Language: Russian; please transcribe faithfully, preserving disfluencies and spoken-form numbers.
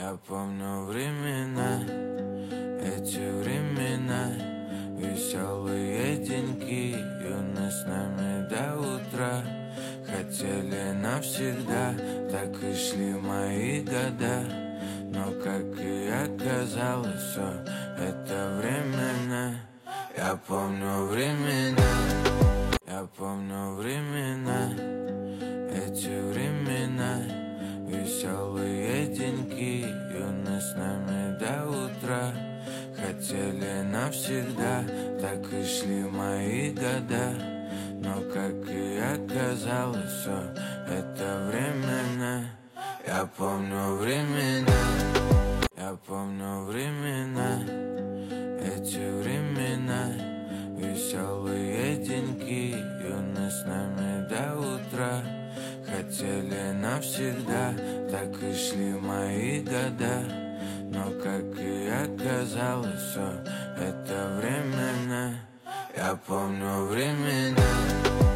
Я помню времена, эти времена, веселые деньки, юность с нами до утра. Хотели навсегда, так и шли мои года. Но как и оказалось, все это временно. Я помню времена, я помню времена, эти времена, веселые деньки, юность с нами до утра. Хотели навсегда, так и шли мои года. Но как и оказалось, все это временно. Я помню времена, я помню времена, эти времена, веселые деньки, юность с нами до утра. Хотели навсегда, так и шли мои года. Но как и оказалось, все это временно. Я помню времена.